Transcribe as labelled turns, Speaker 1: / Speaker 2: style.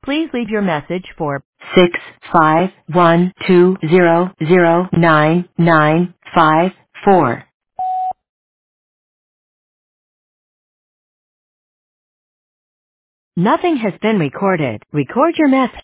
Speaker 1: Please leave your message for 65120099954. Nothing has been recorded. Record your message.